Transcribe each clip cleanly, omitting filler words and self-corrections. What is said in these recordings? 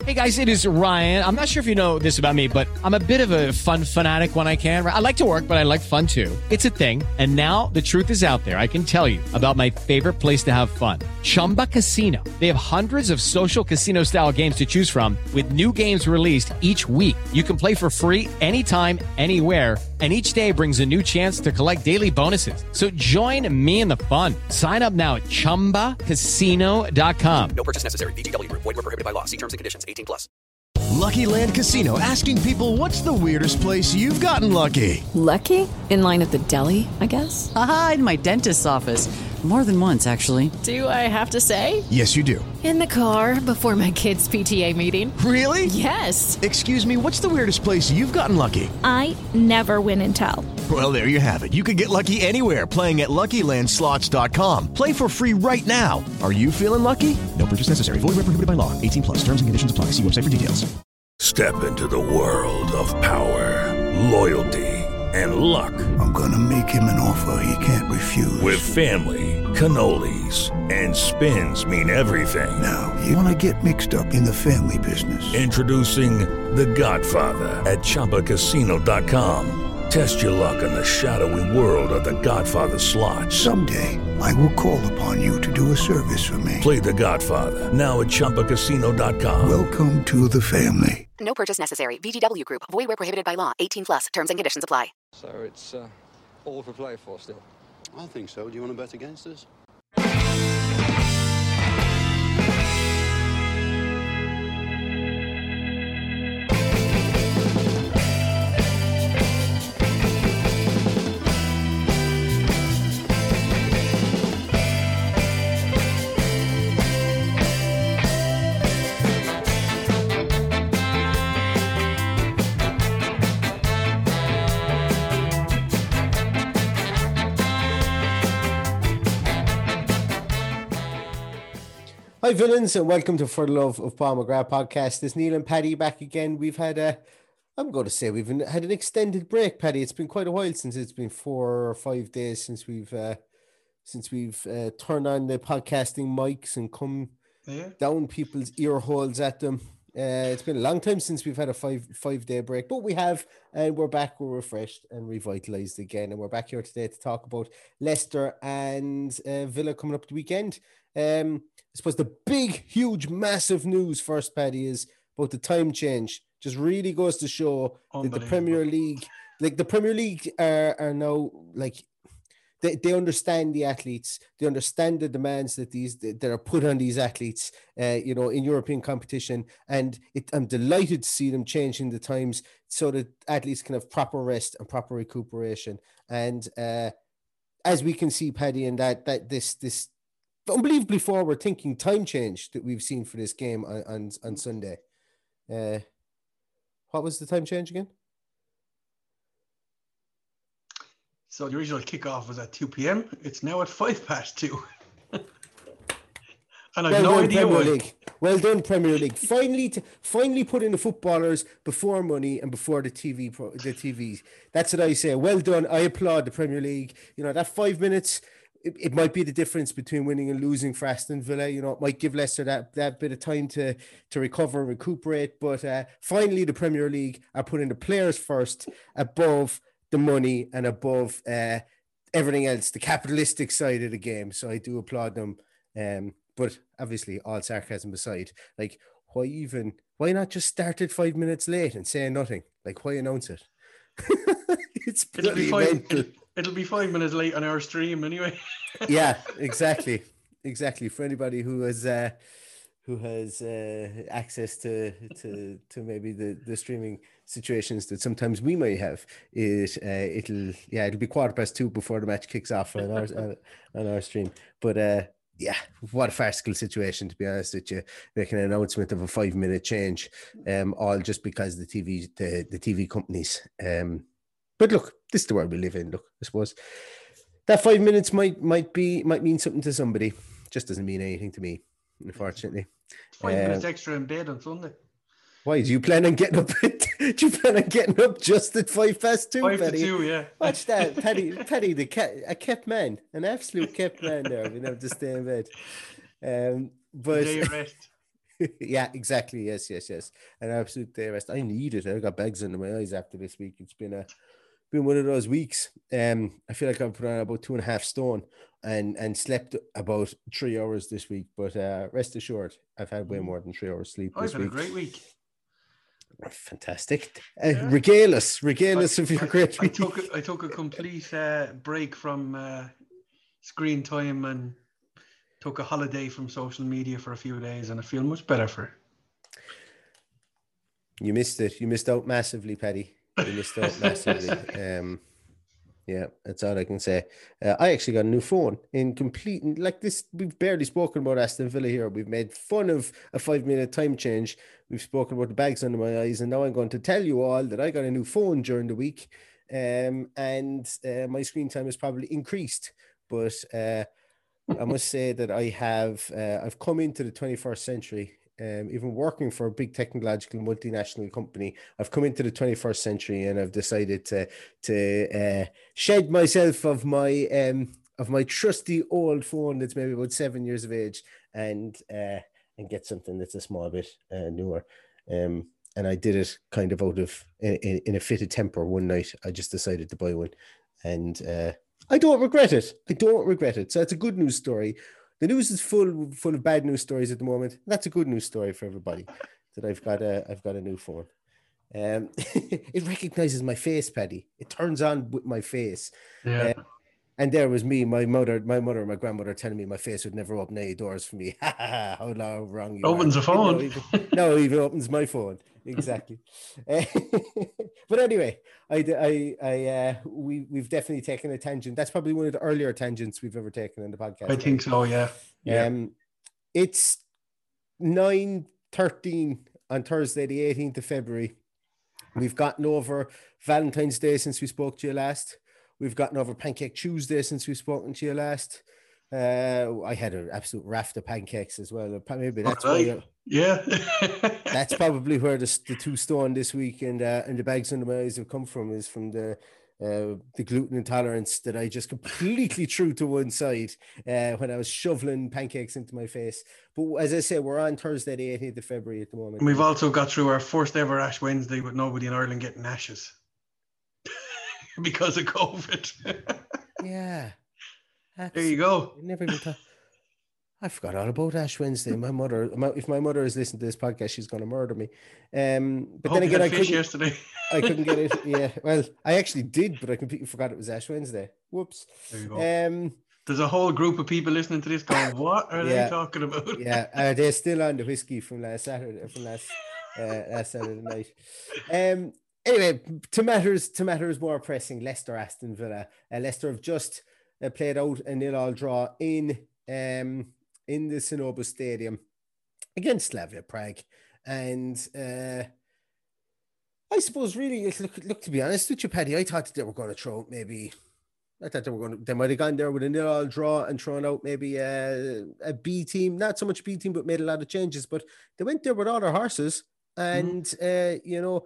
Hey guys, it is Ryan. I'm not sure if you know this about me, but I'm a bit of a fun fanatic when I can. I like to work, but I like fun too. It's a thing. And now the truth is out there. I can tell you about my favorite place to have fun. Chumba Casino. They have hundreds of social casino style games to choose from with new games released each week. You can play for free anytime, anywhere. And each day brings a new chance to collect daily bonuses. So join me in the fun. Sign up now at ChumbaCasino.com. No purchase necessary. VGW Group. Void where prohibited by law. See terms and conditions. 18+. Lucky Land Casino, asking people, what's the weirdest place you've gotten lucky? Lucky? In line at the deli, I guess? Aha, in my dentist's office. More than once, actually. Do I have to say? Yes, you do. In the car before my kids' PTA meeting. Really? Yes. Excuse me, what's the weirdest place you've gotten lucky? I never win and tell. Well, there you have it. You can get lucky anywhere, playing at LuckyLandSlots.com. Play for free right now. Are you feeling lucky? No purchase necessary. Void where prohibited by law. 18+. Terms and conditions apply. See website for details. Step into the world of power, loyalty, and luck. I'm gonna make him an offer he can't refuse. With family, cannolis, and spins mean everything. Now, you wanna get mixed up in the family business. Introducing The Godfather at ChumbaCasino.com. Test your luck in the shadowy world of The Godfather slot. Someday, I will call upon you to do a service for me. Play The Godfather now at ChumbaCasino.com. Welcome to the family. No purchase necessary. VGW Group. Void where prohibited by law. 18+. Terms and conditions apply. So it's all for play for still? I think so. Do you want to bet against us? Hi villains, and welcome to For the Love of Paul McGrath podcast. It's Neil and Paddy back again. We've had we've had an extended break, Paddy. It's been quite a while since it's been 4 or 5 days since we've turned on the podcasting mics and come down people's ear holes at them. It's been a long time since we've had a five day break, but we have, and we're back. We're refreshed and revitalized again, and we're back here today to talk about Leicester and Villa coming up the weekend. I suppose the big, huge, massive news first, Paddy, is about the time change. Just really goes to show that the Premier League, are now like they understand the athletes. They understand the demands that are put on these athletes, in European competition. And I'm delighted to see them changing the times so that athletes can have proper rest and proper recuperation. And as we can see, Paddy, in that this unbelievably forward thinking time change that we've seen for this game on Sunday. What was the time change again? So the original kickoff was at 2 p.m. It's now at 2:05. And I've no idea why. Well done, Premier League. Finally putting the footballers before money and before the TV. That's what I say. Well done. I applaud the Premier League. That 5 minutes, it might be the difference between winning and losing for Aston Villa. It might give Leicester that bit of time to recover and recuperate. But finally, the Premier League are putting the players first above the money and above everything else, the capitalistic side of the game. So I do applaud them. But obviously, all sarcasm aside, like, why not just start it 5 minutes late and say nothing? Like, why announce it? It's bloody mental. It'll be 5 minutes late on our stream anyway. Yeah, exactly. For anybody who has access to maybe the streaming situations that sometimes we might have, it'll be 2:15 before the match kicks off on our stream. But what a farcical situation, to be honest with you, making an announcement of a 5 minute change, all just because the TV companies. But look, this is the world we live in. Look, I suppose that 5 minutes might mean something to somebody. Just doesn't mean anything to me, unfortunately. 5 minutes extra in bed on Sunday. Why do you plan on getting up? Do you plan on getting up just at 2:05? 5 to 2, yeah. Watch that, Paddy, a kept man, an absolute kept man there. We never to stay in bed. But day of rest. Yeah, exactly. Yes. An absolute day rest. I need it. I got bags under my eyes after this week. It's been one of those weeks. I feel like I've put on about 2.5 stone and slept about 3 hours this week. But rest assured, I've had way more than 3 hours sleep this week. I've had a great week. Fantastic. Regale us of your great week. I took a complete break from screen time and took a holiday from social media for a few days, and I feel much better for it. You missed it. You missed out massively, Paddy. You missed out massively. Yeah, that's all I can say. I actually got a new phone in complete, like this. We've barely spoken about Aston Villa here. We've made fun of a 5-minute time change. We've spoken about the bags under my eyes, and now I'm going to tell you all that I got a new phone during the week, and my screen time has probably increased. But I must say that I've come into the 21st century. Even working for a big technological multinational company, I've come into the 21st century, and I've decided to shed myself of my trusty old phone that's maybe about 7 years of age, and get something that's a small bit newer. And I did it kind of out of in a fit of temper one night. I just decided to buy one, and I don't regret it. So it's a good news story. The news is full of bad news stories at the moment. That's a good news story for everybody, that I've got a new phone. It recognizes my face, Paddy. It turns on with my face. Yeah. And there was me, my mother and my grandmother telling me my face would never open any doors for me. How wrong you opens are. a phone. Even opens my phone. Exactly. But anyway, we've definitely taken a tangent. That's probably one of the earlier tangents we've ever taken in the podcast. I think so, yeah. It's 9:13 on Thursday, the 18th of February. We've gotten over Valentine's Day since we spoke to you last. We've gotten over Pancake Tuesday since we've spoken to you last. I had an absolute raft of pancakes as well. Maybe that's why. Yeah. That's probably where the 2 stone this week and the bags under my eyes have come from, is from the gluten intolerance that I just completely threw to one side when I was shoveling pancakes into my face. But as I say, we're on Thursday, the 18th of February at the moment. And we've also got through our first ever Ash Wednesday with nobody in Ireland getting ashes because of COVID. Yeah. There you go. Never even thought. I forgot all about Ash Wednesday. If my mother is listening to this podcast, she's going to murder me. But then again, I couldn't get it. Yeah, well, I actually did, but I completely forgot it was Ash Wednesday. Whoops. There you go. There's a whole group of people listening to this going, "What are they talking about?" Yeah, are they still on the whiskey from last Saturday? Last Saturday night. Anyway, to matters more pressing. Leicester, Aston Villa. Leicester have just played out a 0-0 draw in the Synnöve Stadium against Slavia Prague, and I suppose really, look, to be honest with you, Paddy, I thought that they were going to throw maybe. I thought they might have gone there with a 0-0 draw and thrown out maybe a B team, not so much B team, but made a lot of changes. But they went there with all their horses, and they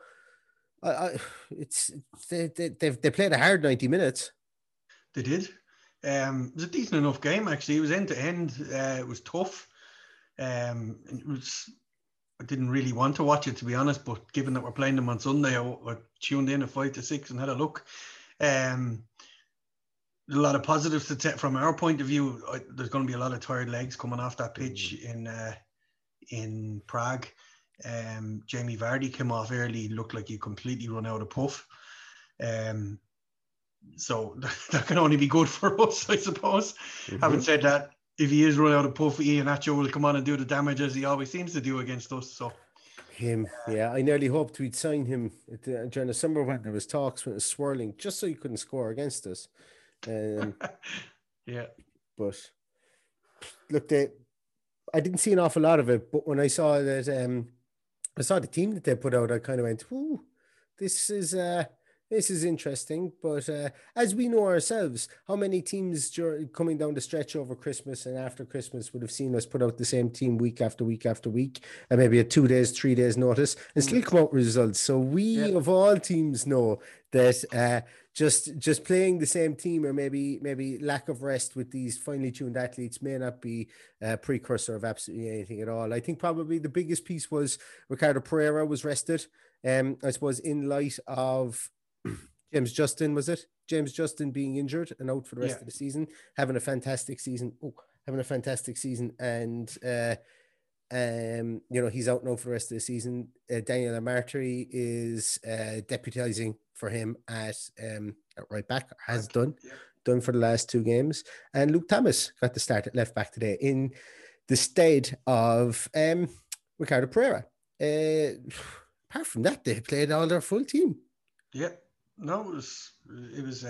played a hard 90 minutes. They did. It was a decent enough game, actually. It was end to end. It was tough. I didn't really want to watch it, to be honest, but given that we're playing them on Sunday, I tuned in at 5 to 6 and had a look. A lot of positives to take from our point of view. There's going to be a lot of tired legs coming off that pitch in Prague. Jamie Vardy came off early, looked like he completely run out of puff. So that can only be good for us, I suppose. Having said that, if he is run out of puff, Ian Acho will come on and do the damage as he always seems to do against us. So I nearly hoped we'd sign him during the summer when there was talks, when it was swirling, just so he couldn't score against us. Yeah. But look, I didn't see an awful lot of it, but when I saw that, I saw the team that they put out, I kind of went, "Ooh, this is This is interesting, but as we know ourselves, how many teams coming down the stretch over Christmas and after Christmas would have seen us put out the same team week after week after week, and maybe at 2 days, 3 days notice, and still come out with results. So we, of all teams, know that just playing the same team, or maybe lack of rest with these finely tuned athletes, may not be a precursor of absolutely anything at all. I think probably the biggest piece was Ricardo Pereira was rested. I suppose in light of James Justin, was it? James Justin being injured and out for the rest of the season, having a fantastic season. And he's out now for the rest of the season. Daniel Amartey is deputizing for him at right back, has done for the last 2 games. And Luke Thomas got the start at left back today in the stead of Ricardo Pereira. Apart from that, they played all their full team. Yeah. No, it was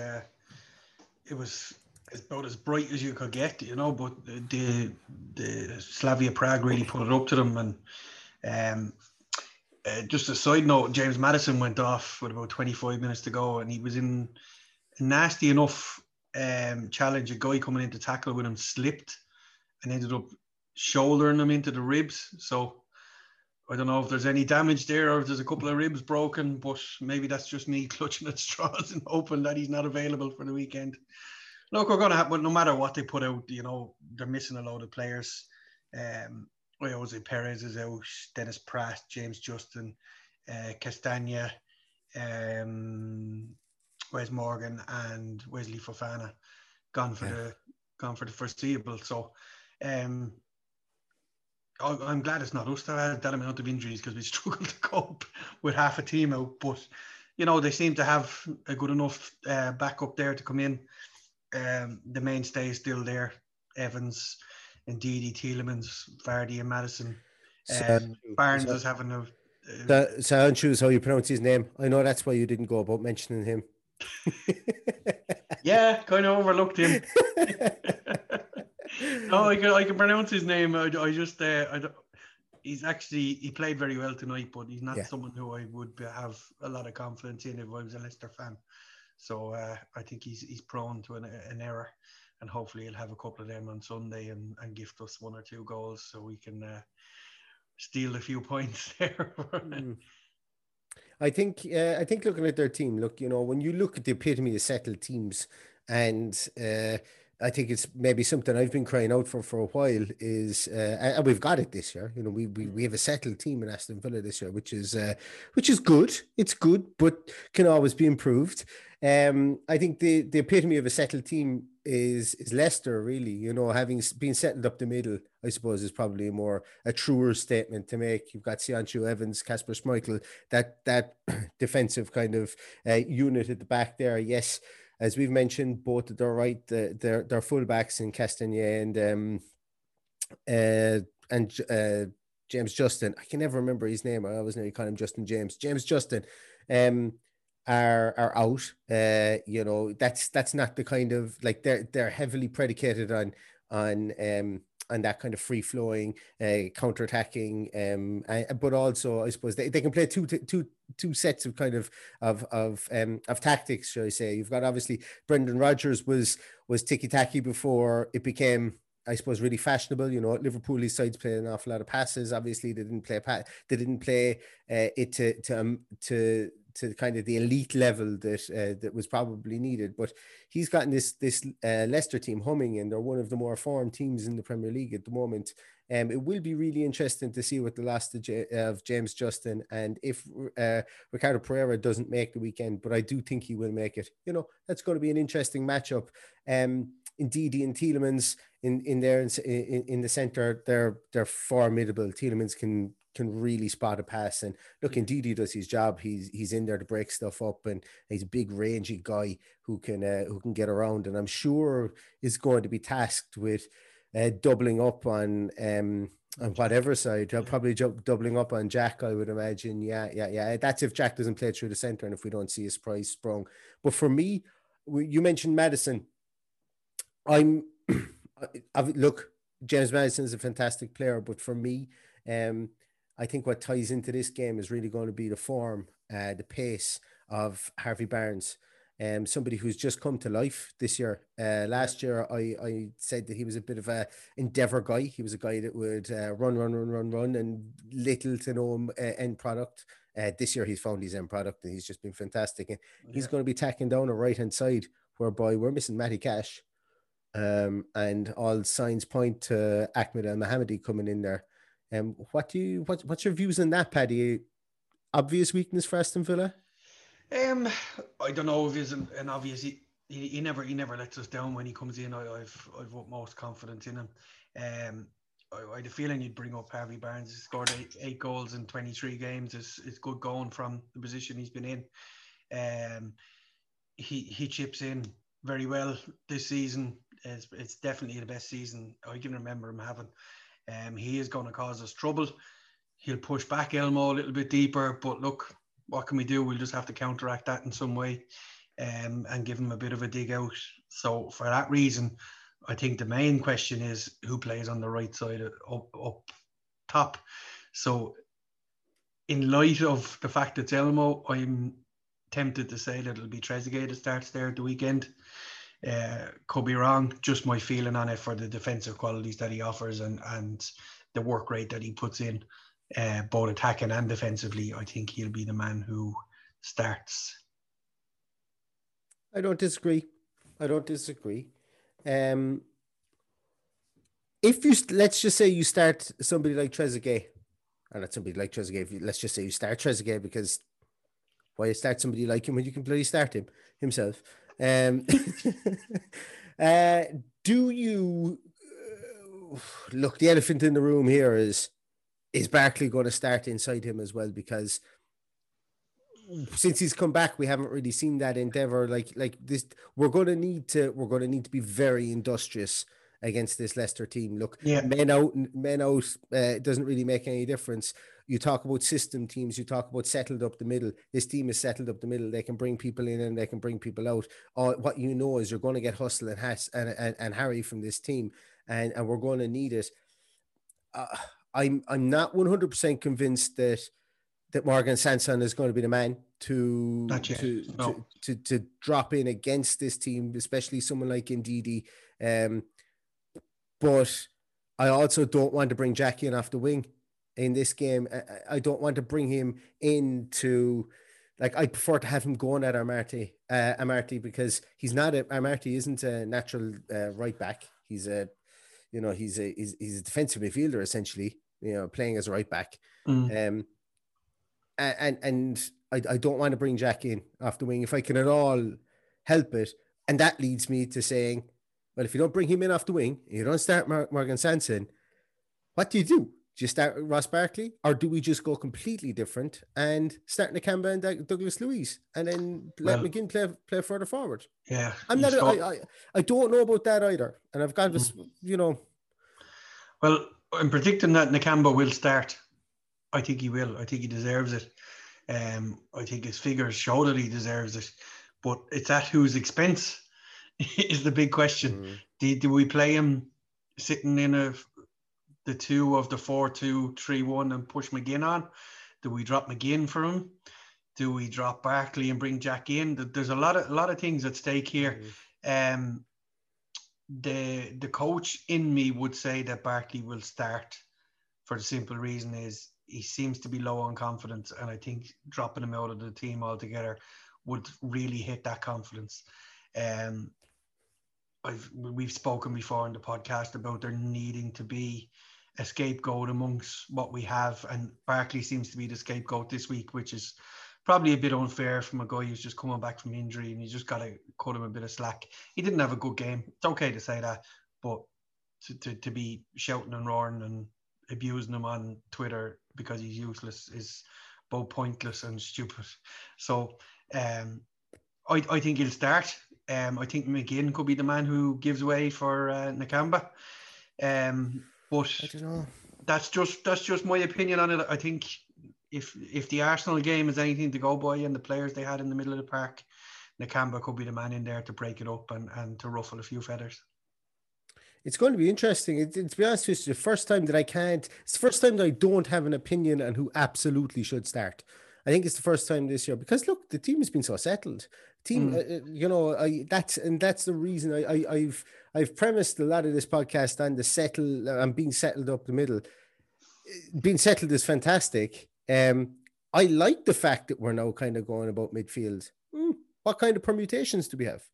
about as bright as you could get, but the Slavia Prague really put it up to them. And just a side note, James Maddison went off with about 25 minutes to go, and he was in a nasty enough challenge. A guy coming in to tackle with him slipped and ended up shouldering him into the ribs. So I don't know if there's any damage there or if there's a couple of ribs broken, but maybe that's just me clutching at straws and hoping that he's not available for the weekend. Look, we're going to have, no matter what they put out, they're missing a load of players. Jose Perez is out, Dennis Pratt, James Justin, Castagna, Wes Morgan, and Wesley Fofana gone for the foreseeable. So, I'm glad it's not us that had that amount of injuries, because we struggled to cope with half a team out. But, they seem to have a good enough backup there to come in. The mainstay is still there. Evans, Ndidi, Tielemans, Vardy and Madison. Barnes is having a... Sancho is how you pronounce his name. I know that's why you didn't go about mentioning him. Yeah, kind of overlooked him. No, I can pronounce his name. He played very well tonight, but he's not someone who I would have a lot of confidence in if I was a Leicester fan. So I think he's prone to an error, and hopefully he'll have a couple of them on Sunday and gift us 1 or 2 goals so we can steal a few points there. I think looking at their team, when you look at the epitome of settled teams, and I think it's maybe something I've been crying out for a while is, and we've got it this year. We have a settled team in Aston Villa this year, which is good. It's good, but can always be improved. I think the epitome of a settled team is Leicester, really. Having been settled up the middle, I suppose, is probably a truer statement to make. You've got Sancho, Evans, Kasper Schmeichel, that defensive kind of unit at the back there. Yes. As we've mentioned, both at their right, their fullbacks in Castagna and James Justin. I can never remember his name. I always nearly call him Justin James. James Justin are out. That's not the kind of, like, they're heavily predicated on that kind of free flowing, counter-attacking, but also I suppose they can play two sets of kind of tactics, shall I say. You've got, obviously, Brendan Rodgers was ticky-tacky before it became, I suppose, really fashionable. Liverpool, these sides play an awful lot of passes. Obviously, they didn't play it to kind of the elite level that was probably needed. But he's gotten this Leicester team humming, and they're one of the more formed teams in the Premier League at the moment. It will be really interesting to see what the last of James Justin, and if Ricardo Pereira doesn't make the weekend, but I do think he will make it. That's going to be an interesting matchup. Ndidi and Tielemans in the centre, they're formidable. Tielemans can really spot a pass, and look, Ndidi does his job. He's in there to break stuff up, and he's a big rangy guy who can get around, and I'm sure is going to be tasked with doubling up on whatever side. Probably doubling up on Jack, I would imagine. Yeah. That's if Jack doesn't play through the centre and if we don't see a surprise sprung. But for me, you mentioned Maddison. Look, James Maddison is a fantastic player, but for me, I think what ties into this game is really going to be the form, the pace of Harvey Barnes. Somebody who's just come to life this year. Last year, I said that he was a bit of a endeavour guy. He was a guy that would run, and little to no end product. This year, he's found his end product, and he's just been fantastic. And he's going to be tacking down a right-hand side, whereby we're missing Matty Cash. And all signs point to Ahmed El Mohammadi coming in there. What's your views on that, Paddy? Obvious weakness for Aston Villa? I don't know if it's an obvious. He never lets us down when he comes in. I've utmost confidence in him. I had a feeling you'd bring up Harvey Barnes. He scored eight goals in 23 games. It's good going from the position he's been in. He chips in very well this season. It's definitely the best season I can remember him having. He is going to cause us trouble. He'll push back Elmo a little bit deeper, but look, what can we do? We'll just have to counteract that in some way, and give him a bit of a dig out. So for that reason, I think the main question is who plays on the right side up top. So in light of the fact it's Elmo, I'm tempted to say that it'll be Trezeguet that starts there at the weekend. Could be wrong, just my feeling on it for the defensive qualities that he offers and the work rate that he puts in, both attacking and defensively. I think he'll be the man who starts. I don't disagree. If you, let's just say you start somebody like Trezeguet, or not somebody like Trezeguet, let's just say you start Trezeguet, because why start somebody like him when you can bloody start him himself? Do you look, the elephant in the room here is Barkley going to start inside him as well? Because since he's come back, we haven't really seen that endeavor like this. We're going to need to be very industrious against this Leicester team. Look, men out, it doesn't really make any difference. You talk about system teams, you talk about settled up the middle. This team is settled up the middle. They can bring people in and they can bring people out. What you know is you're going to get Hustle and Harry from this team, and we're going to need it. I'm not 100% convinced that Morgan Sanson is going to be the man to drop in against this team, especially someone like Ndidi. But I also don't want to bring Jackie in off the wing in this game. I don't want to bring him into, like, I prefer to have him going at Amartey because Amartey isn't a natural right back. He's a defensive midfielder essentially, playing as a right back. And I don't want to bring Jack in off the wing if I can at all help it. And that leads me to saying, well, if you don't bring him in off the wing, you don't start Morgan Sanson, what do? Do you start Ross Barkley, or do we just go completely different and start Nakamba and Douglas Luiz and then let McGinn play further forward? Yeah. I don't know about that either. And I've got this, Well, I'm predicting that Nakamba will start. I think he will. I think he deserves it. I think his figures show that he deserves it. But it's at whose expense is the big question. Do we play him sitting in the 2 of the 4-2-3-1 and push McGinn on? Do we drop McGinn for him? Do we drop Barkley and bring Jack in? There's a lot of things at stake here. The coach in me would say that Barkley will start, for the simple reason is he seems to be low on confidence, and I think dropping him out of the team altogether would really hit that confidence. We've spoken before in the podcast about there needing to be a scapegoat amongst what we have, and Barkley seems to be the scapegoat this week, which is probably a bit unfair from a guy who's just coming back from injury, and you just got to cut him a bit of slack. He didn't have a good game. It's okay to say that, but to be shouting and roaring and abusing him on Twitter because he's useless is both pointless and stupid. So I think he'll start. I think McGinn could be the man who gives way for Nakamba. But I don't know. That's just my opinion on it. I think if the Arsenal game is anything to go by and the players they had in the middle of the park, Nakamba could be the man in there to break it up and to ruffle a few feathers. It's going to be interesting. To be honest with you, it's the first time that I don't have an opinion on who absolutely should start. I think it's the first time this year because look, the team has been so settled. That's the reason I've premised a lot of this podcast on the settle and being settled up the middle. Being settled is fantastic. I like the fact that we're now kind of going about midfield. What kind of permutations do we have?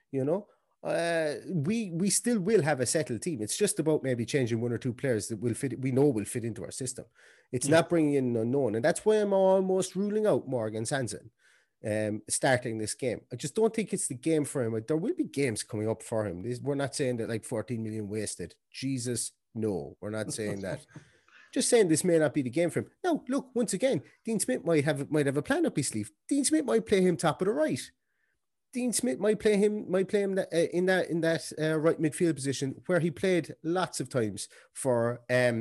We still will have a settled team. It's just about maybe changing one or two players that will fit into our system. It's not bringing in an unknown, and that's why I'm almost ruling out Morgan Sanson starting this game. I just don't think it's the game for him. There will be games coming up for him. We're not saying that like 14 million wasted. Jesus, no, we're not saying that. Just saying this may not be the game for him. Now, look, once again, Dean Smith might have a plan up his sleeve. Dean Smith might play him top of the right. Dean Smith might play him in that right midfield position where he played lots of times for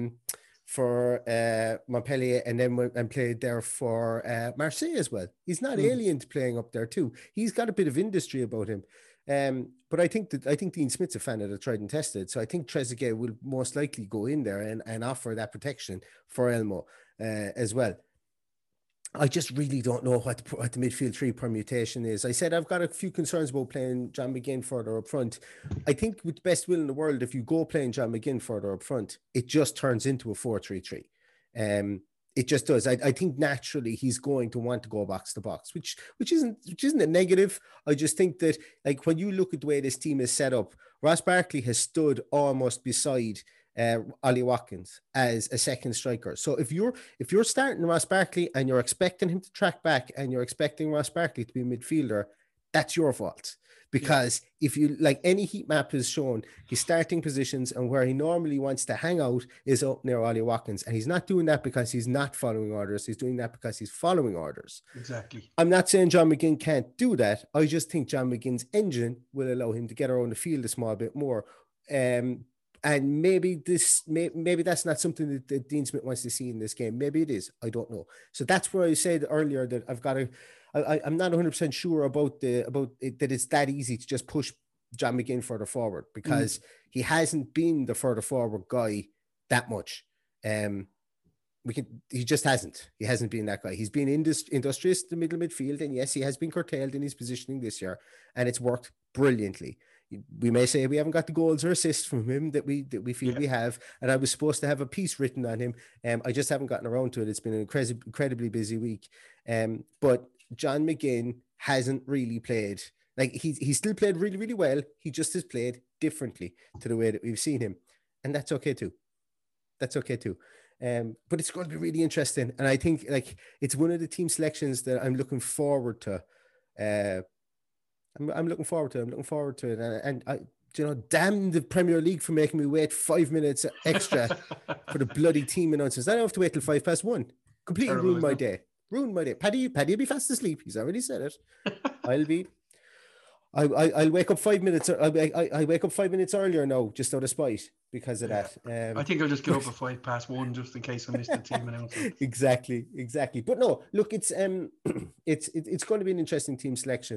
Montpellier and played there for Marseille as well. He's not alien to playing up there too. He's got a bit of industry about him. But I think Dean Smith's a fan of the tried and tested. So I think Trezeguet will most likely go in there and offer that protection for Elmo as well. I just really don't know what the midfield three permutation is. I said I've got a few concerns about playing John McGinn further up front. I think with the best will in the world, if you go playing John McGinn further up front, it just turns into a 4-3-3. It just does. I think naturally he's going to want to go box to box, which isn't a negative. I just think that like when you look at the way this team is set up, Ross Barkley has stood almost beside Ollie Watkins as a second striker. So if you're starting Ross Barkley and you're expecting him to track back and you're expecting Ross Barkley to be a midfielder, that's your fault. Because if you like any heat map has shown his starting positions and where he normally wants to hang out is up near Ollie Watkins. And he's not doing that because he's not following orders. He's doing that because he's following orders. Exactly. I'm not saying John McGinn can't do that. I just think John McGinn's engine will allow him to get around the field a small bit more. And maybe that's not something that Dean Smith wants to see in this game. Maybe it is. I don't know. So that's where I said earlier that I'm not 100% sure about it, that it's that easy to just push John McGinn further forward because he hasn't been the further forward guy that much. He just hasn't. He hasn't been that guy. He's been industrious in the middle midfield, and yes, he has been curtailed in his positioning this year, and it's worked brilliantly. We may say we haven't got the goals or assists from him that we feel we have, and I was supposed to have a piece written on him. I just haven't gotten around to it. It's been an incredibly busy week. But John McGinn hasn't really played. Like he still played really, really well. He just has played differently to the way that we've seen him. And that's okay too. But it's going to be really interesting. And I think like it's one of the team selections that I'm looking forward to. I'm looking forward to it. And I, damn the Premier League for making me wait 5 minutes extra for the bloody team announcers. I don't have to wait till 1:05. Completely ruined my day. Paddy will be fast asleep. He's already said it. I'll wake up 5 minutes. I wake up 5 minutes earlier now, just out of spite because of that. I think I'll just get up at 1:05 just in case I missed the team announcement. Exactly. But no, look, it's going to be an interesting team selection.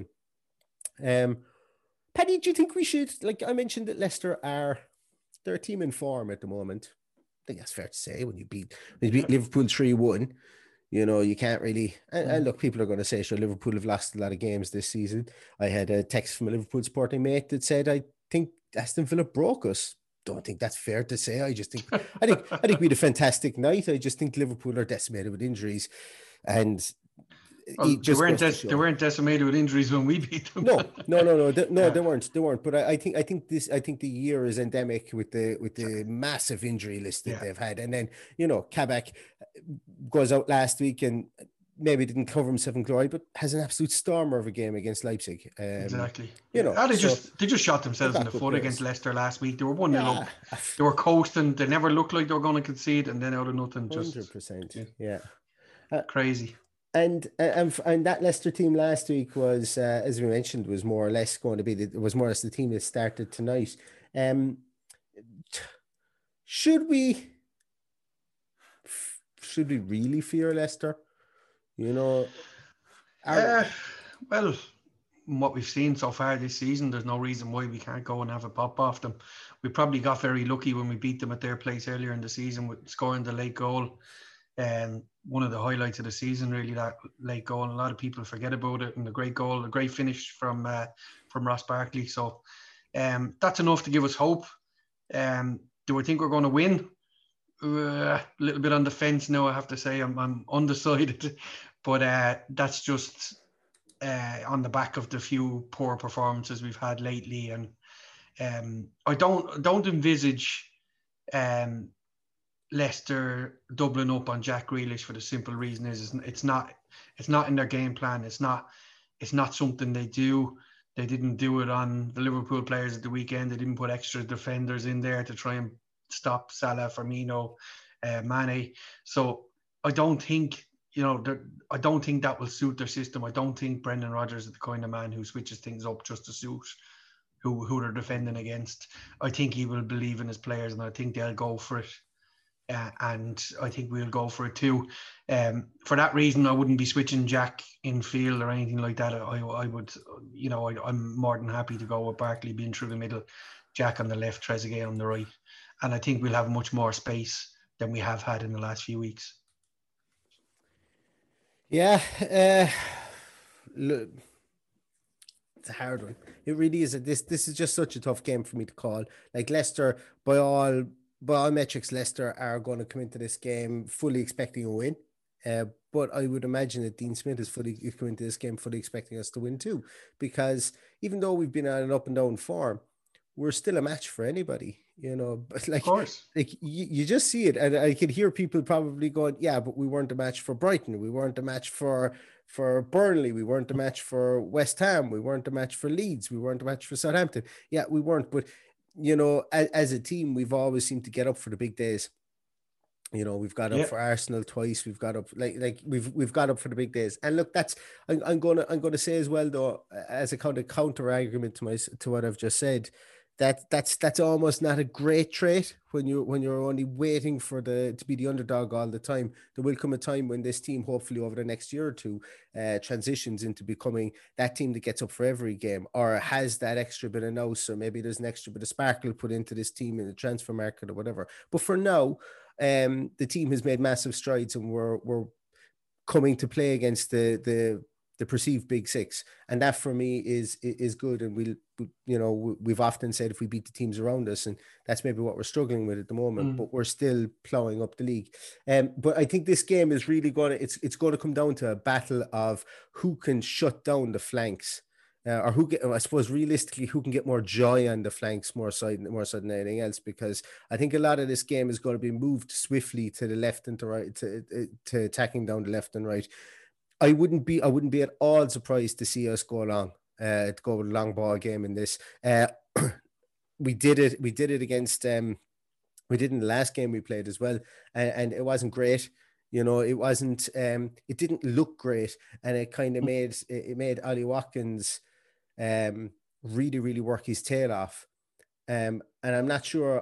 Paddy, do you think we should, like I mentioned that Leicester they're a team in form at the moment. I think that's fair to say. When you beat Liverpool 3-1, you can't really, and look, people are going to say, sure, Liverpool have lost a lot of games this season. I had a text from a Liverpool supporting mate that said, I think Aston Villa broke us. Don't think that's fair to say. I think we had a fantastic night. I just think Liverpool are decimated with injuries, and they weren't decimated with injuries when we beat them. No, they weren't. But I think the year is endemic with the massive injury list that they've had. And then, Kabak goes out last week and maybe didn't cover himself in glory, but has an absolute stormer of a game against Leipzig. Exactly. They just shot themselves in the foot against Leicester last week. They were 1-0 up. They were coasting. They never looked like they were going to concede, and then out of nothing, just 100%. Yeah. Crazy. And that Leicester team last week was, as we mentioned, was more or less going to be the team that started tonight. Should we really fear Leicester? Well, what we've seen so far this season, there's no reason why we can't go and have a pop off them. We probably got very lucky when we beat them at their place earlier in the season with scoring the late goal. One of the highlights of the season, really, that late goal. And a lot of people forget about it. And the great goal, a great finish from Ross Barkley. So that's enough to give us hope. Do I think we're going to win? A little bit on the fence now, I have to say. I'm undecided. But that's just on the back of the few poor performances we've had lately. And I don't envisage Leicester doubling up on Jack Grealish, for the simple reason is it's not in their game plan. It's not something they do. They didn't do it on the Liverpool players at the weekend. They didn't put extra defenders in there to try and stop Salah, Firmino, Mane. So I don't think that will suit their system. I don't think Brendan Rodgers is the kind of man who switches things up just to suit who they're defending against. I think he will believe in his players, and I think they'll go for it. And I think we'll go for it too. For that reason, I wouldn't be switching Jack in field or anything like that. I would, I'm more than happy to go with Barkley being through the middle, Jack on the left, Trezeguet on the right. And I think we'll have much more space than we have had in the last few weeks. Yeah, look, it's a hard one. It really is. This is just such a tough game for me to call. Like Leicester, by all metrics, Leicester are going to come into this game fully expecting a win. But I would imagine that Dean Smith is fully coming into this game fully expecting us to win too, because even though we've been on an up and down form, we're still a match for anybody, But like, of course, like you just see it, and I could hear people probably going, "Yeah, but we weren't a match for Brighton. We weren't a match for Burnley. We weren't a match for West Ham. We weren't a match for Leeds. We weren't a match for Southampton." Yeah, we weren't, but as a team, we've always seemed to get up for the big days. We've got up for Arsenal twice. We've got up we've got up for the big days. And look, I'm gonna say as well, though, as a kind of counter argument to what I've just said, that's almost not a great trait when you're only waiting to be the underdog all the time. There will come a time when this team, hopefully over the next year or two, transitions into becoming that team that gets up for every game, or has that extra bit of nous, or maybe there's an extra bit of sparkle put into this team in the transfer market or whatever. But for now, the team has made massive strides, and we're coming to play against the perceived big six, and that for me is good. And we've often said if we beat the teams around us, and that's maybe what we're struggling with at the moment, but we're still plowing up the league. But I think this game is really it's going to come down to a battle of who can shut down the flanks, or I suppose realistically, who can get more joy on the flanks more so than anything else, because I think a lot of this game is going to be moved swiftly to the left and to right, to attacking down the left and right. I wouldn't be at all surprised to see us go with a long ball game in this. We did it against we did in the last game we played as well, and it wasn't great. It wasn't it didn't look great, and it kind of made Ollie Watkins really, really work his tail off. And I'm not sure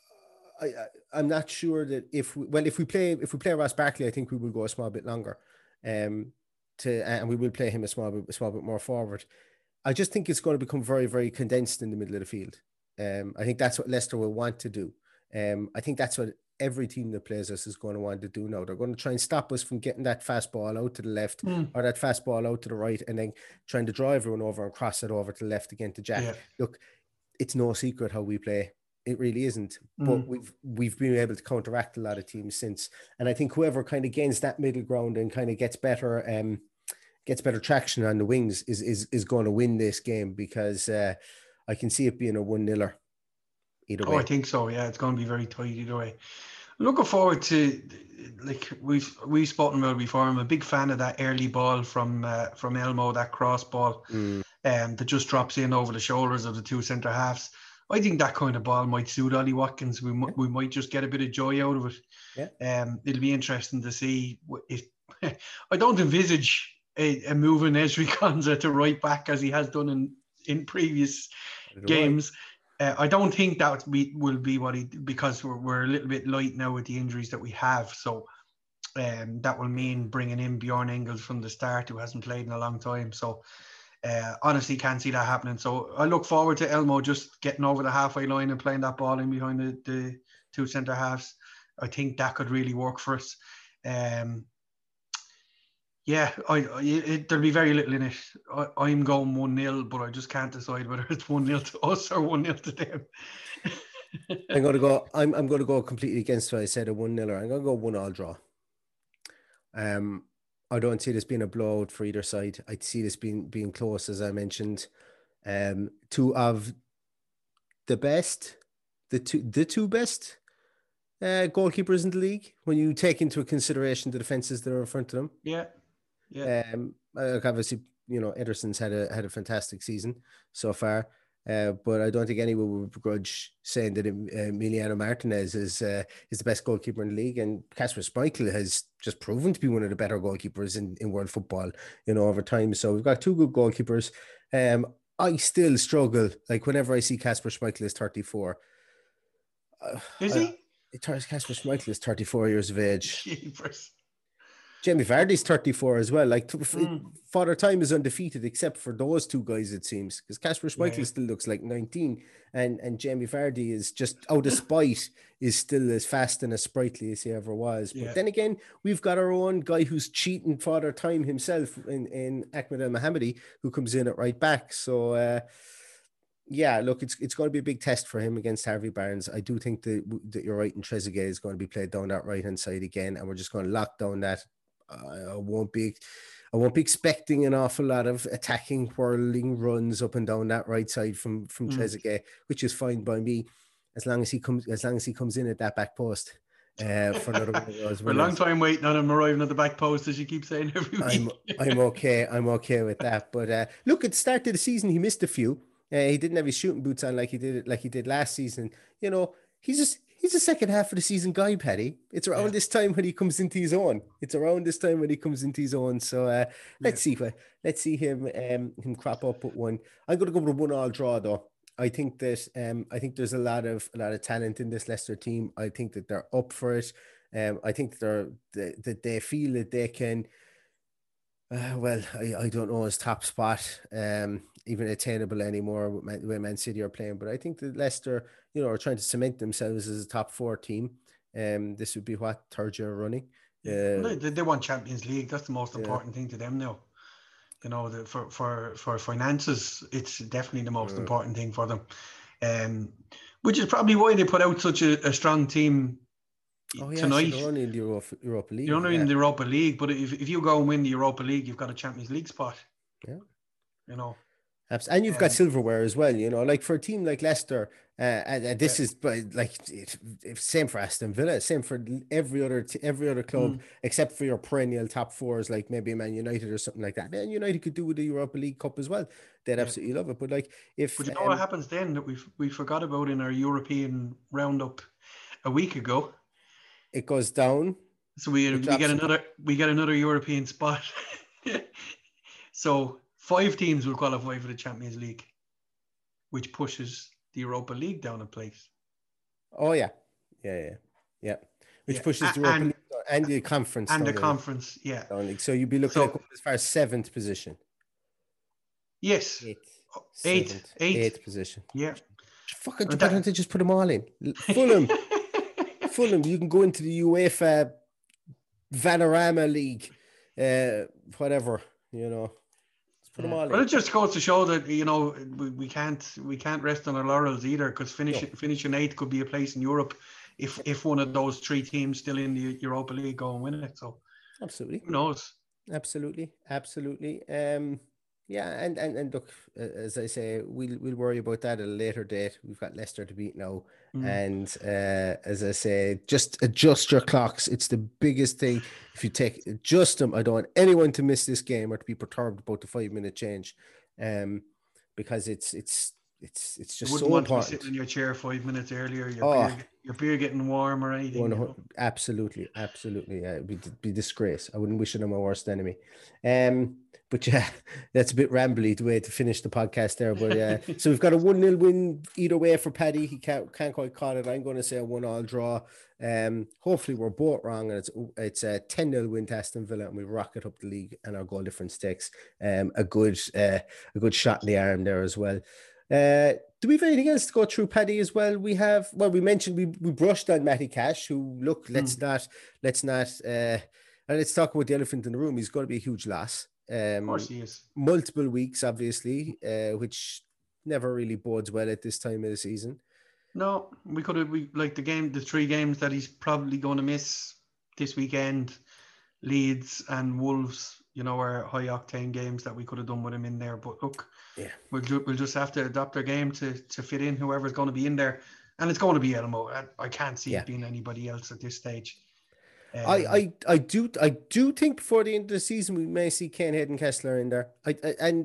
I'm not sure that if we play Ross Barkley, I think we will go a small bit longer. And we will play him a small bit more forward. I just think it's going to become very, very condensed in the middle of the field. I think that's what Leicester will want to do. I think that's what every team that plays us is going to want to do now. They're going to try and stop us from getting that fast ball out to the left or that fast ball out to the right, and then trying to draw everyone over and cross it over to the left again to Jack. Yeah. Look, it's no secret how we play. It really isn't. But we've been able to counteract a lot of teams since. And I think whoever kind of gains that middle ground and kind of gets better traction on the wings is going to win this game, because I can see it being a 1-0 either way. I think so. Yeah, it's going to be very tight either way. Looking forward to, like we've spoken about before, I'm a big fan of that early ball from Elmo, that cross ball that just drops in over the shoulders of the two centre halves. I think that kind of ball might suit Ollie Watkins. We might just get a bit of joy out of it. Yeah. It'll be interesting to see if I don't envisage a move in Ezri Konsa to right back as he has done in previous games. I don't think that will be what because we're a little bit light now with the injuries that we have. So that will mean bringing in Bjorn Engels from the start, who hasn't played in a long time. So honestly, can't see that happening. So I look forward to Elmo just getting over the halfway line and playing that ball in behind the two centre halves. I think that could really work for us. Yeah, there'll be very little in it. I'm going 1-0, but I just can't decide whether it's 1-0 to us or 1-0 to them. I'm going to go completely against what I said, a 1-0. I'm going to go 1-1 draw. I don't see this being a blowout for either side. I see this being close, as I mentioned. Two of the best, the two best goalkeepers in the league when you take into consideration the defenses that are in front of them. Yeah. Obviously, Ederson's had a fantastic season so far, but I don't think anyone would begrudge saying that Emiliano Martinez is the best goalkeeper in the league, and Kasper Schmeichel has just proven to be one of the better goalkeepers in world football, over time. So we've got two good goalkeepers. I still struggle, like whenever I see Kasper Schmeichel is 34. Is he? Kasper Schmeichel is 34 years of age. Jeepers. Jamie Vardy's 34 as well. Like Father Time is undefeated except for those two guys, it seems, because Kasper Schmeichel still looks like 19, and Jamie Vardy is just out of spite is still as fast and as sprightly as he ever was. But then again, we've got our own guy who's cheating Father Time himself in Ahmed El Mohammadi, who comes in at right back. So look, it's going to be a big test for him against Harvey Barnes. I do think that you're right, and Trezeguet is going to be played down that right hand side again, and we're just going to lock down that. I won't be expecting an awful lot of attacking, whirling runs up and down that right side from Trezeguet, which is fine by me, as long as he comes in at that back post. For another one of those. For a long time waiting on him arriving at the back post, as you keep saying every week. I'm okay with that. But look, at the start of the season, he missed a few. He didn't have his shooting boots on like he did last season. He's a second half of the season guy, Paddy. It's around this time when he comes into his own. So let's see him crop up with one. I'm going to go with a 1-1 draw, though. I think there's a lot of talent in this Leicester team. I think that they're up for it. I think that they feel that they can. I don't know his top spot even attainable anymore with the way Man City are playing, but I think that Leicester, are trying to cement themselves as a top 4 team. This would be what, third year running. They want Champions League. That's the most important thing to them now. For finances, it's definitely the most important thing for them. Which is probably why they put out such a strong team. Tonight. So they're only in the Europa League. You're only in the Europa League, but if you go and win the Europa League, you've got a Champions League spot. Yeah. And you've got silverware as well, like for a team like Leicester, and this is like same for Aston Villa, same for every other club except for your perennial top 4s, like maybe Man United or something like that. Man United could do with the Europa League Cup as well. They'd absolutely love it. But like but you know what happens then that we forgot about in our European roundup a week ago? It goes down. So we get another European spot. So 5 teams will qualify for the Champions League, which pushes the Europa League down a place. Oh yeah. Which pushes the Europa League and the conference. And the conference, So you'd be looking at as far as 7th position. Yes. 8th position. Yeah. Fucking why don't they just put them all in? Fulham, you can go into the UEFA Vanarama League, whatever, Let's put them all in. But it just goes to show that we can't rest on our laurels either, because finishing 8th could be a place in Europe if one of those 3 teams still in the Europa League go and win it. So absolutely, who knows? Absolutely. And look, as I say, we'll worry about that at a later date. We've got Leicester to beat now, and as I say, just adjust your clocks. It's the biggest thing. If you adjust them, I don't want anyone to miss this game or to be perturbed about the 5-minute change, because it's just so important. Want to be sitting in your chair 5 minutes earlier. Your beer getting warm or anything. Absolutely. It'd be disgrace. I wouldn't wish it on my worst enemy. But yeah, that's a bit rambly the way to finish the podcast there. But so we've got a 1-0 win either way for Paddy. He can't quite call it. I'm going to say a 1-1 draw. Hopefully we're both wrong, and it's a 10-0 win to Aston Villa, and we rocket up the league, and our goal difference takes a good shot in the arm there as well. Do we have anything else to go through, Paddy, as well? We mentioned we brushed on Matty Cash, who, look, let's not And let's talk about the elephant in the room. He's going to be a huge loss. Of course he is. Multiple weeks, obviously, which never really bodes well at this time of the season. No, the 3 games that he's probably going to miss this weekend, Leeds and Wolves, are high octane games that we could have done with him in there. But look, we'll just have to adapt our game to fit in whoever's going to be in there, and it's going to be Elmo. I can't see it being anybody else at this stage. I do think before the end of the season we may see Kane Hayden-Kessler in there. I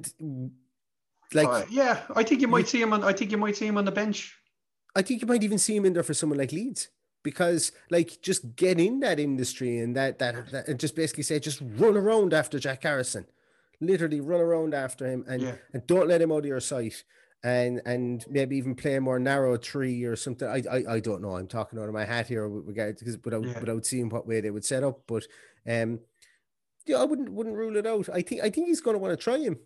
think you might see him on. I think you might see him on the bench. I think you might even see him in there for someone like Leeds, because just get in that industry and that and just basically say, just run around after Jack Harrison, literally run around after him and don't let him out of your sight. And maybe even play a more narrow 3 or something. I don't know. I'm talking out of my hat here without seeing what way they would set up. But I wouldn't rule it out. I think he's going to want to try him.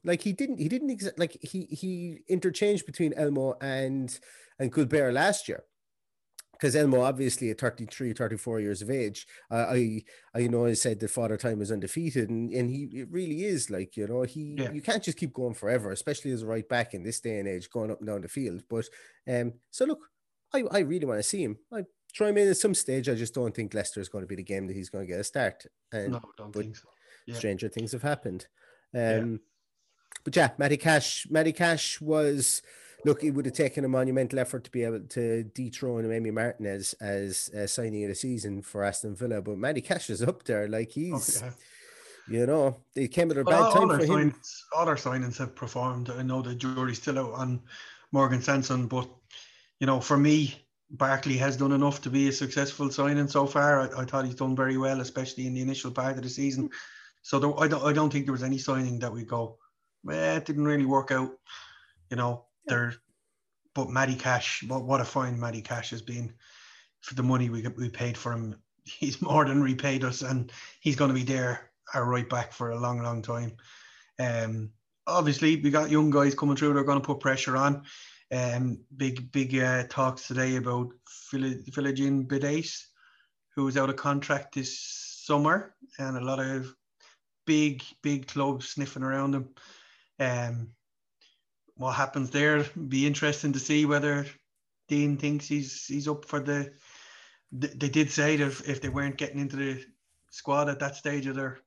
He interchanged between Elmo and Gilbert last year. Because Elmo, obviously at 33, 34 years of age, I know I said that Father Time is undefeated, and it really is. You can't just keep going forever, especially as a right back in this day and age, going up and down the field. But so look, I really want to see him. I try him in at some stage. I just don't think Leicester is going to be the game that he's going to get a start. No, I don't think so. Yeah. Stranger things have happened. But yeah, Matty Cash was. Look, it would have taken a monumental effort to be able to dethrone Emi Martinez as signing of the season for Aston Villa, but Matty Cash is up there. They came at a bad time for him. All our signings have performed. I know the jury's still out on Morgan Sanson, but for me, Barkley has done enough to be a successful signing so far. I thought he's done very well, especially in the initial part of the season. So I don't think there was any signing that we go, it didn't really work out. But Matty Cash, what a find Matty Cash has been for the money we paid for him. He's more than repaid us, and he's going to be there, our right back, for a long, long time. Obviously, we got young guys coming through. They're going to put pressure on. Big talks today about Philogene Bidace, who was out of contract this summer, and a lot of big clubs sniffing around him. What happens there? Be interesting to see whether Dean thinks he's up for the. They did say that if they weren't getting into the squad at that stage of their.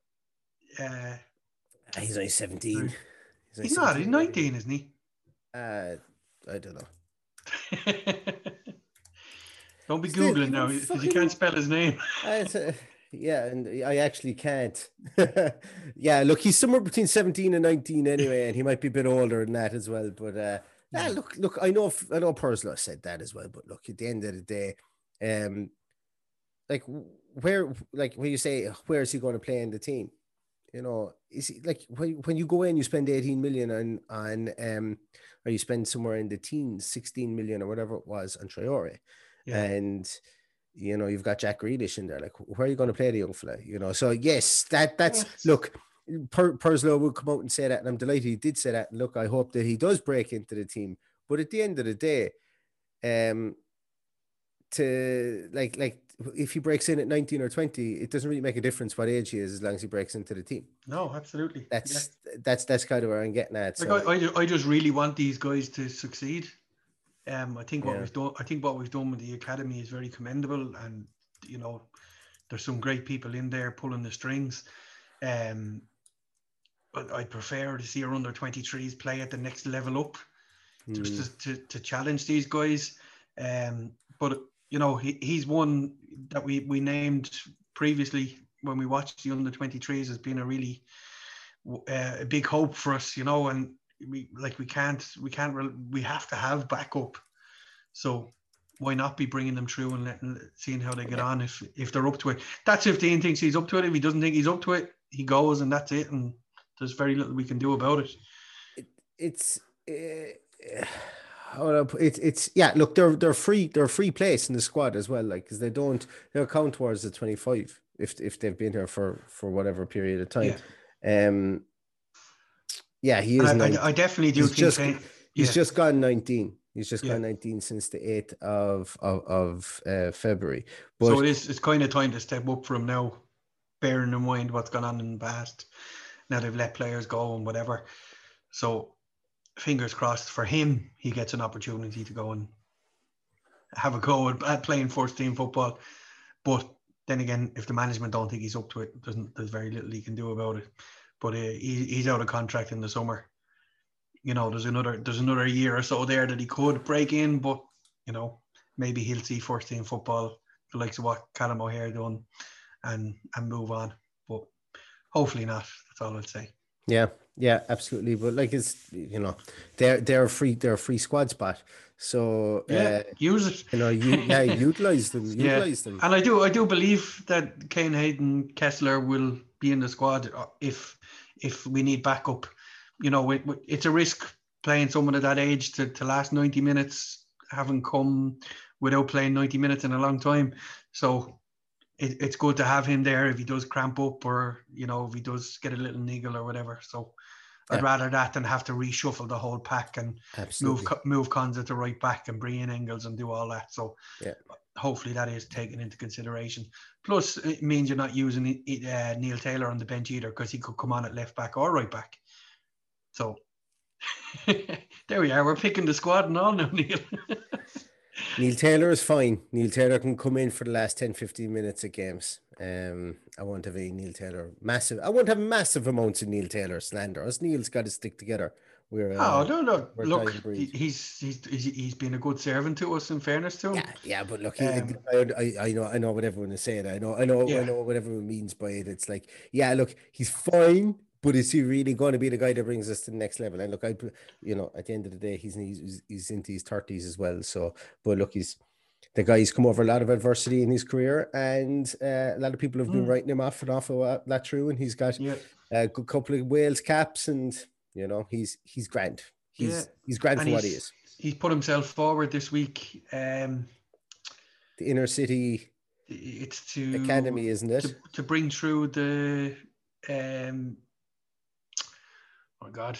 He's only 17. He's not. He's 19, isn't he? I don't know. Don't be Googling now, because you can't spell his name. Yeah, and I actually can't. Yeah, look, he's somewhere between 17 and 19 anyway, and he might be a bit older than that as well. But look, I know Purslow said that as well. But look, at the end of the day, when you say where is he going to play in the team? Is he when you go in, you spend 18 million on or you spend somewhere in the teens, 16 million or whatever it was on Traore, and. You've got Jack Grealish in there. Where are you going to play the young fella? So yes, that's look. Purslow will come out and say that, and I'm delighted he did say that. And look, I hope that he does break into the team. But at the end of the day, if he breaks in at 19 or 20, it doesn't really make a difference what age he is, as long as he breaks into the team. No, absolutely. That's kind of where I'm getting at. I just really want these guys to succeed. I think what we've done with the academy is very commendable, and there's some great people in there pulling the strings. But I prefer to see our under 23s play at the next level up, just to challenge these guys. But he's one that we named previously when we watched the under 23s as being a really a big hope for us, and. We have to have backup, so why not be bringing them through and seeing how they get on if they're up to it. That's if Dean thinks he's up to it. If he doesn't think he's up to it, he goes, and that's it, and there's very little we can do about it. Look, they're free place in the squad as well, because they'll count towards the 25 if they've been here for whatever period of time. Yeah, he is. I definitely do. He's just gone 19. He's just gone 19 since the 8th of February. But so it's kind of time to step up for him now, bearing in mind what's gone on in the past. Now they've let players go and whatever. So fingers crossed for him, he gets an opportunity to go and have a go at playing first team football. But then again, if the management don't think he's up to it, there's very little he can do about it. But he's out of contract in the summer. You know, there's another year or so there that he could break in, but you know, maybe he'll see first team football, the likes of what Callum O'Hare done, and move on. But hopefully not. That's all I'd say. Yeah, absolutely. But like, it's, you know, they're a free squad spot. So use it. You know, utilize them. Utilize them. And I do believe that Kane, Hayden, Kessler will be in the squad if we need backup. You know, it's a risk playing someone at that age to last 90 minutes, having come without playing 90 minutes in a long time. So it's good to have him there if he does cramp up, or, you know, if he does get a little niggle or whatever. So I'd rather that than have to reshuffle the whole pack and move Konza to right back and bring in Engels and do all that. So hopefully that is taken into consideration. Plus, it means you're not using Neil Taylor on the bench either, because he could come on at left back or right back. So there we are. We're picking the squad and all now, Neil. Neil Taylor is fine. Neil Taylor can come in for the last 10-15 minutes of games. I won't have a Neil Taylor I won't have massive amounts of Neil Taylor slander. Us Neil's got to stick together. No. Look, he's been a good servant to us, in fairness to him. Yeah, but look, I know what everyone is saying. I know what everyone means by it. It's like, yeah, look, he's fine, but is he really going to be the guy that brings us to the next level? And look, at the end of the day, he's into his 30s as well. So, but look, the guy's come over a lot of adversity in his career, and a lot of people have been writing him off of that true. And he's got a good couple of Wales caps, and you know, he's grand. He's grand for what he is. He's put himself forward this week. The Inner City, it's to academy, isn't it? To bring through the oh God.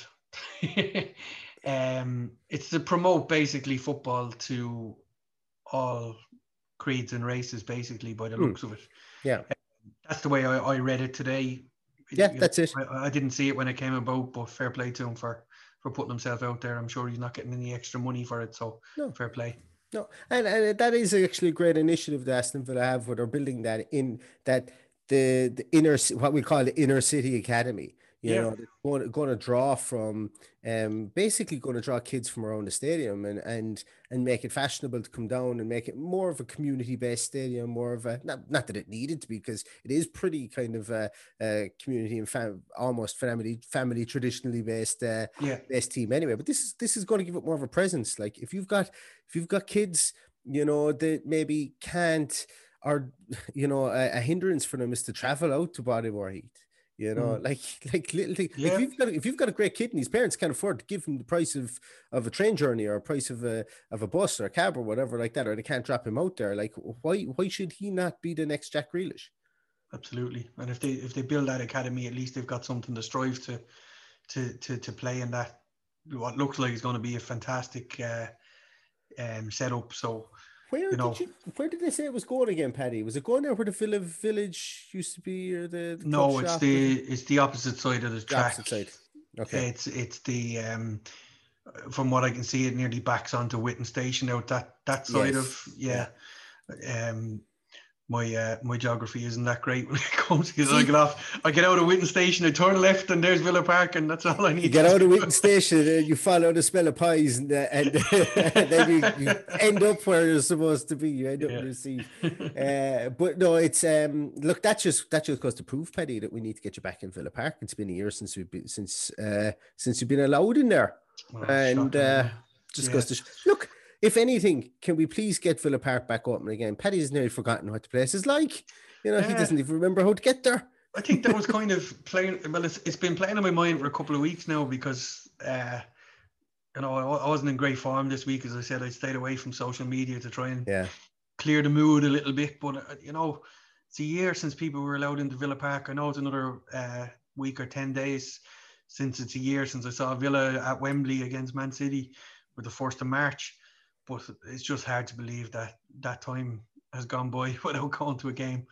It's to promote basically football to all creeds and races, basically, by the looks of it. Yeah. That's the way I read it today. Yeah, that's it. I didn't see it when it came about, but fair play to him for putting himself out there. I'm sure he's not getting any extra money for it, so fair play. No, and that is actually a great initiative that Aston Villa have, where they're building that in that the inner, what we call the Inner City Academy. You know, they're going to draw from, basically going to draw kids from around the stadium and make it fashionable to come down and make it more of a community-based stadium, more of a, not that it needed to be, because it is pretty kind of a community and almost family traditionally based based team anyway. But this is going to give it more of a presence. Like if you've got kids, you know, that maybe can't, or you know, a hindrance for them is to travel out to Ballymore Heath. You know, like little thing. Yeah. If you've got a great kid and his parents can't afford to give him the price of a train journey or a price of a bus or a cab or whatever like that, or they can't drop him out there, like why should he not be the next Jack Grealish? Absolutely. And if they build that academy, at least they've got something to strive to play in that, what looks like is going to be a fantastic setup. So where did they say it was going again, Paddy? Was it going there where the village used to be, or the no? It's the opposite side of the track. Opposite side. Okay. It's the from what I can see, it nearly backs onto Witten Station out that side of my geography isn't that great when it comes, because I get out of Witten Station, I turn left, and there's Villa Park, and that's all I need. You get out of Witten Station, you follow the smell of pies, and then you end up where you're supposed to be. You end up in the sea. But no, it's look, that just goes to prove, Paddy, that we need to get you back in Villa Park. It's been a year since you've been allowed in there, goes to look. If anything, can we please get Villa Park back open again? Paddy's nearly forgotten what the place is like. You know, he doesn't even remember how to get there. I think that was kind of playing. Well, it's been playing in my mind for a couple of weeks now, because you know, I wasn't in great form this week. As I said, I stayed away from social media to try and clear the mood a little bit. But you know, it's a year since people were allowed into Villa Park. I know it's another week or 10 days since it's a year since I saw Villa at Wembley against Man City with the 1st of March. But it's just hard to believe that time has gone by without going to a game.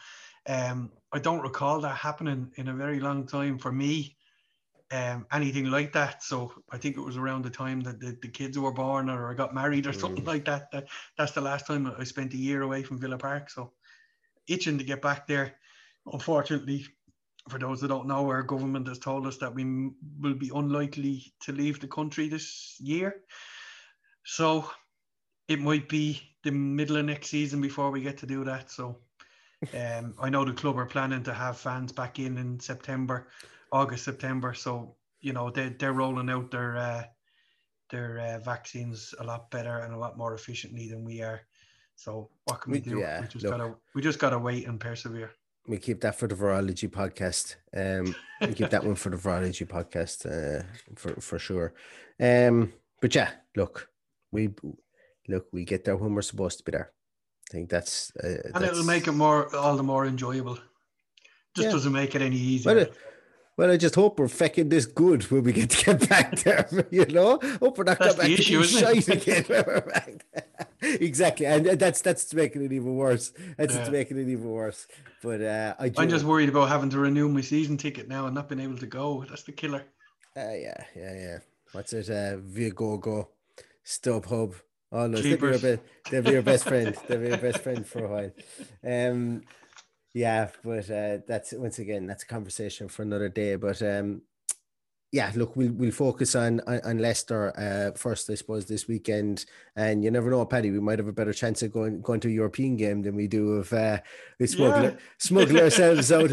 I don't recall that happening in a very long time for me, anything like that. So I think it was around the time that the kids were born or I got married or something like that. That's the last time I spent a year away from Villa Park. So itching to get back there. Unfortunately, for those that don't know, our government has told us that we will be unlikely to leave the country this year. So it might be the middle of next season before we get to do that. So I know the club are planning to have fans back in September, August, September. So, you know, they're rolling out their vaccines a lot better and a lot more efficiently than we are. So what can we do? Yeah, we just gotta wait and persevere. We keep that for the Virology podcast. We keep that one for the Virology podcast for sure. But yeah, look, we get there when we're supposed to be there. I think that's and it'll make it all the more enjoyable. Just doesn't make it any easier. Well, I just hope we're fucking this good when we get back there, you know? Hope we're not that's going back the issue, to shite again when we're back there. Exactly, and that's making it even worse. That's making it even worse. But I'm just worried about having to renew my season ticket now and not being able to go. That's the killer. Yeah. What's it? Viagogo, StubHub. Oh no, they'll be your best friend. They'll be your best friend for a while. Yeah, but that's once again that's a conversation for another day. But yeah, look, we'll focus on Leicester first, I suppose, this weekend. And you never know, Paddy, we might have a better chance of going to a European game than we do of smuggle ourselves out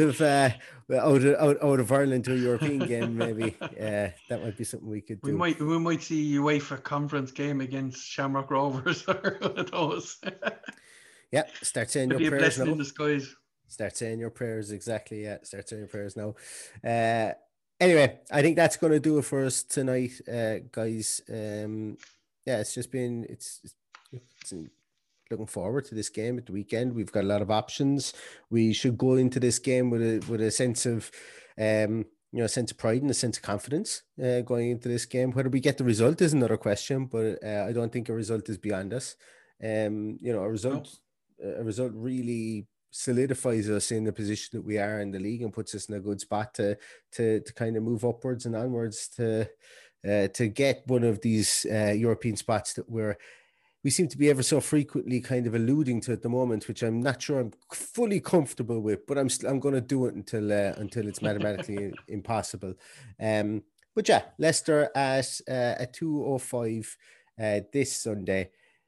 of Ireland to a European game. Maybe that might be something we could do. We might see UEFA conference game against Shamrock Rovers or one of those. Yeah, start saying your prayers. Blessing in disguise. Start saying your prayers, exactly. Yeah, start saying your prayers now. Anyway, I think that's going to do it for us tonight, guys. It's just been it's looking forward to this game at the weekend. We've got a lot of options. We should go into this game with a sense of a sense of pride and a sense of confidence going into this game. Whether we get the result is another question, but I don't think a result is beyond us. A result really solidifies us in the position that we are in the league and puts us in a good spot to kind of move upwards and onwards to get one of these European spots that we seem to be ever so frequently kind of alluding to at the moment, which I'm not sure I'm fully comfortable with, but I'm going to do it until it's mathematically impossible. But yeah, Leicester at 2:05 this Sunday.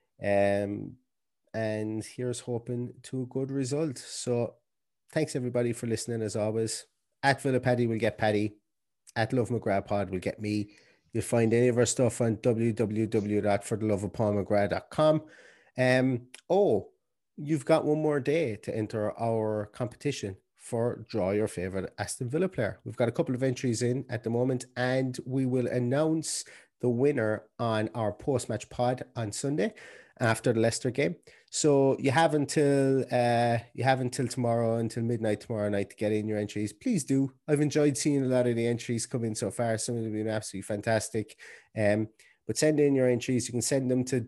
And here's hoping to a good result. So thanks everybody for listening as always. At Villa Paddy will get Paddy. At Love McGrath Pod will get me. You'll find any of our stuff on www.fortheloveofpaulmcgrath.com. You've got one more day to enter our competition for Draw Your Favorite Aston Villa player. We've got a couple of entries in at the moment, and we will announce the winner on our post-match pod on Sunday after the Leicester game. So you have until tomorrow, until midnight tomorrow night to get in your entries. Please do. I've enjoyed seeing a lot of the entries come in so far. Some of them have been absolutely fantastic. But send in your entries. You can send them to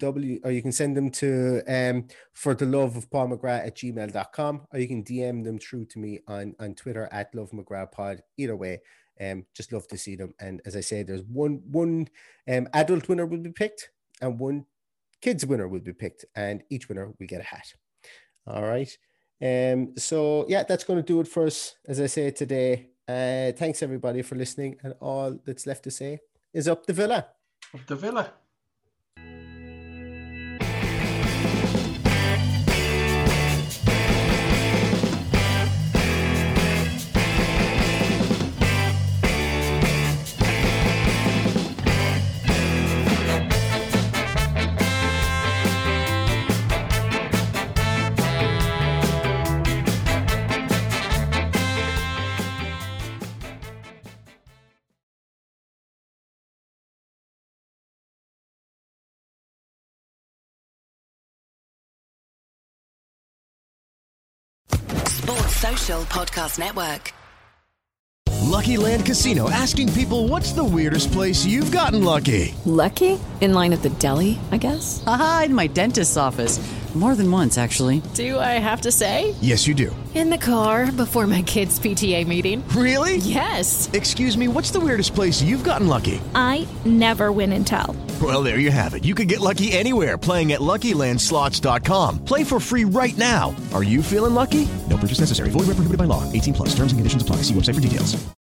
fortheloveofpaulmcgrath@gmail.com, or you can DM them through to me on Twitter at lovemcgrathpod. Either way, just love to see them. And as I say, there's one adult winner will be picked and one kids winner will be picked, and each winner will get a hat. All right. So yeah, that's going to do it for us, as I say today. Thanks everybody for listening, and all that's left to say is up the Villa. Up the Villa. Social Podcast Network. Lucky Land Casino, asking people, what's the weirdest place you've gotten lucky? Lucky? In line at the deli, I guess? Aha, in my dentist's office. More than once, actually. Do I have to say? Yes, you do. In the car before my kids' PTA meeting. Really? Yes. Excuse me, what's the weirdest place you've gotten lucky? I never win and tell. Well, there you have it. You can get lucky anywhere, playing at LuckyLandSlots.com. Play for free right now. Are you feeling lucky? No purchase necessary. Void where prohibited by law. 18+. Terms and conditions apply. See website for details.